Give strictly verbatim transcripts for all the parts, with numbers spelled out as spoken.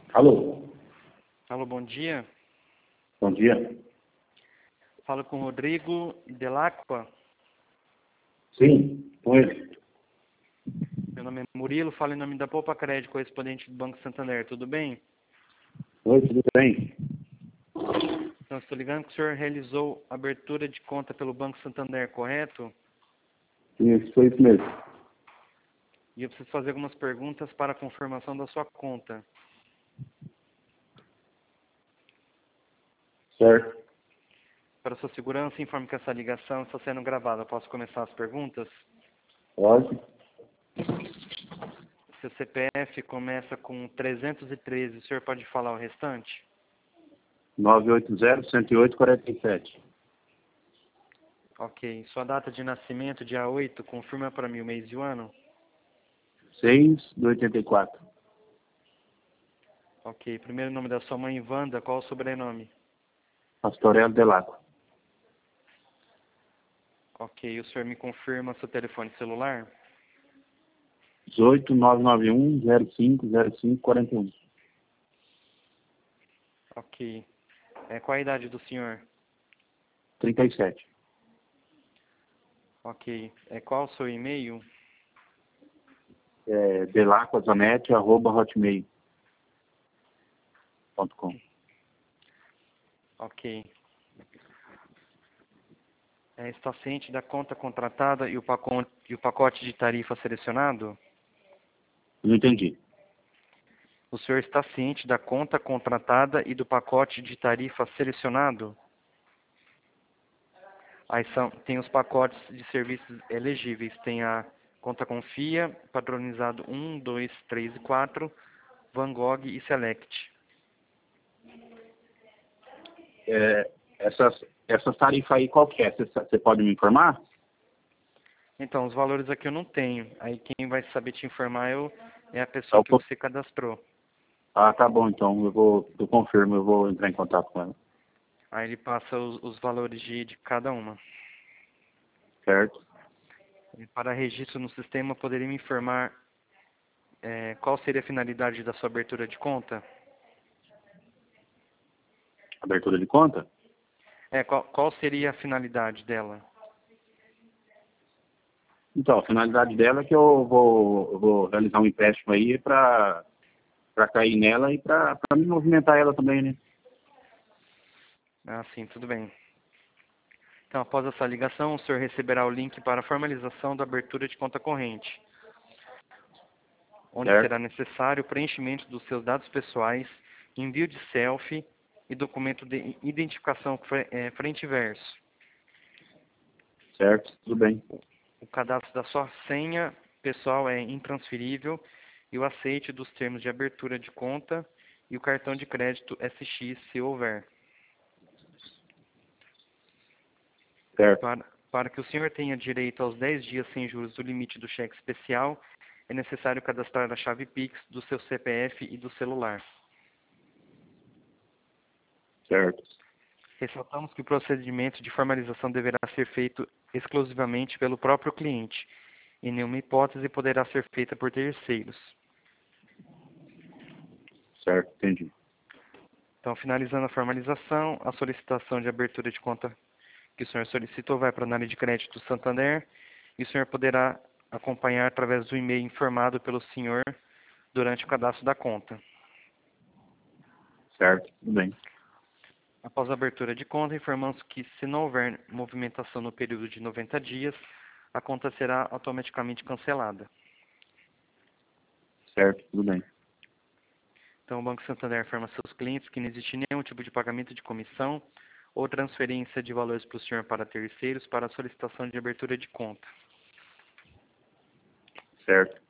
Alô, Alô, bom dia. bom dia. Falo com o Rodrigo Delacqua. Sim, com ele. Meu nome é Murilo, falo em nome da Poupa Crédito, correspondente do Banco Santander. Tudo bem? Oi, tudo bem? Então, estou ligando que o senhor realizou abertura de conta pelo Banco Santander, correto? Isso, foi isso mesmo. E eu preciso fazer algumas perguntas para a confirmação da sua conta. Certo. Para sua segurança, informe que essa ligação está sendo gravada. Posso começar as perguntas? Pode. Seu C P F começa com trezentos e treze. O senhor pode falar o restante? nove oito zero, cento e oito, quarenta e sete. Ok. Sua data de nascimento, dia oito, confirma para mim o mês e o ano? seis de oitenta e quatro. Ok. Primeiro nome da sua mãe, Wanda. Qual o sobrenome? Pastorello Delacqua. Ok. O senhor me confirma seu telefone celular? dezoito, nove nove um, zero cinco, zero cinco, quarenta e um. Ok. É, qual a idade do senhor? trinta e sete. Ok. É, qual o seu e-mail? É, delacquazanete, arroba hotmail ponto com. Ok. É, está ciente da conta contratada e o pacote, e o pacote de tarifa selecionado? Não entendi. O senhor está ciente da conta contratada e do pacote de tarifa selecionado? Aí são, tem os pacotes de serviços elegíveis. Tem a Conta Confia, padronizado um, dois, três e quatro, Van Gogh e Select. É, essas, essas tarifas aí, qual que é? Você, você pode me informar? Então, os valores aqui eu não tenho. Aí quem vai saber te informar eu, é a É pessoa o que po- você cadastrou. Ah, tá bom, então eu vou, eu confirmo, eu vou entrar em contato com ela. Aí ele passa os, os valores de, de cada uma. Certo? E para registro no sistema, poderia me informar é, qual seria a finalidade da sua abertura de conta? Abertura de conta? É, qual, qual seria a finalidade dela? Então, a finalidade dela é que eu vou, eu vou realizar um empréstimo aí para para cair nela e para me movimentar ela também, né? Ah, sim, tudo bem. Então, após essa ligação, o senhor receberá o link para a formalização da abertura de conta corrente, onde Certo? será necessário o preenchimento dos seus dados pessoais, envio de selfie e documento de identificação fre- eh, frente e verso. Certo? Tudo bem. O cadastro da sua senha pessoal é intransferível e o aceite dos termos de abertura de conta e o cartão de crédito S X, se houver. Certo? Para, para que o senhor tenha direito aos dez dias sem juros do limite do cheque especial, é necessário cadastrar a chave Pix do seu C P F e do celular. Certo? Ressaltamos que o procedimento de formalização deverá ser feito exclusivamente pelo próprio cliente. Em nenhuma hipótese poderá ser feita por terceiros. Certo? Entendi. Então, finalizando a formalização, a solicitação de abertura de conta que o senhor solicitou vai para a análise de crédito do Santander e o senhor poderá acompanhar através do e-mail informado pelo senhor durante o cadastro da conta. Certo? Tudo bem. Após a abertura de conta, informamos que se não houver movimentação no período de noventa dias, a conta será automaticamente cancelada. Certo? Tudo bem. Então, o Banco Santander informa a seus clientes que não existe nenhum tipo de pagamento de comissão ou transferência de valores para o senhor para terceiros para a solicitação de abertura de conta. Certo?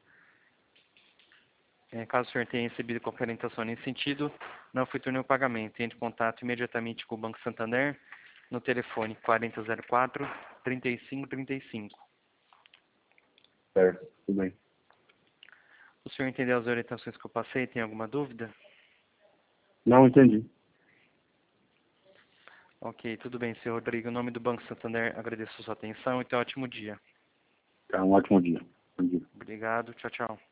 É, caso o senhor tenha recebido qualquer orientação nesse sentido, não efetue o pagamento. Entre em contato imediatamente com o Banco Santander no telefone quarenta zero quatro, trinta e cinco trinta e cinco. Certo? Tudo bem. O senhor entendeu as orientações que eu passei? Tem alguma dúvida? Não entendi. Ok, tudo bem, senhor Rodrigo. Em nome do Banco Santander, agradeço a sua atenção e tenha um ótimo dia. Tá, um ótimo dia. Bom dia. Obrigado, tchau, tchau.